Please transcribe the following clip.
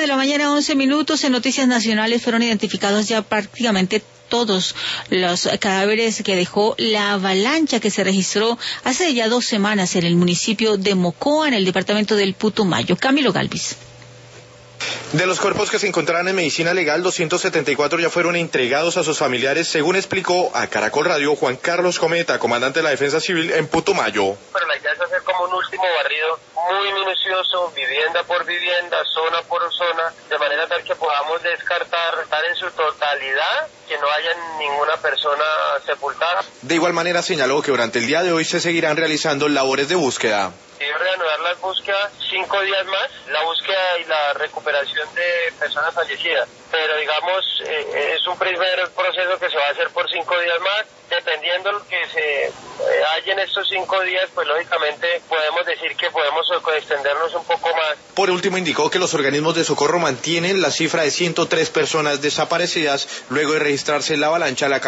de la mañana, 11 minutos. En Noticias Nacionales fueron identificados ya prácticamente todos los cadáveres que dejó la avalancha que se registró hace ya 2 semanas en el municipio de Mocoa, en el departamento del Putumayo. Camilo Galvis. De los cuerpos que se encontraran en medicina legal, 274 ya fueron entregados a sus familiares, según explicó a Caracol Radio Juan Carlos Cometa, comandante de la Defensa Civil en Putumayo. Pero la idea es hacer como un último barrido muy minucioso, vivienda por vivienda, zona por zona, de manera tal que podamos descartar en su totalidad que no haya ninguna persona sepultada. De igual manera señaló que durante el día de hoy se seguirán realizando labores de búsqueda. Reanudar las búsquedas 5 días más, la búsqueda y la recuperación de personas fallecidas. Pero digamos, es un primer proceso que se va a hacer por 5 días más. Dependiendo de lo que se haya en estos 5 días, pues lógicamente podemos decir que podemos extendernos un poco más. Por último, indicó que los organismos de socorro mantienen la cifra de 103 personas desaparecidas luego de registrarse la avalancha a la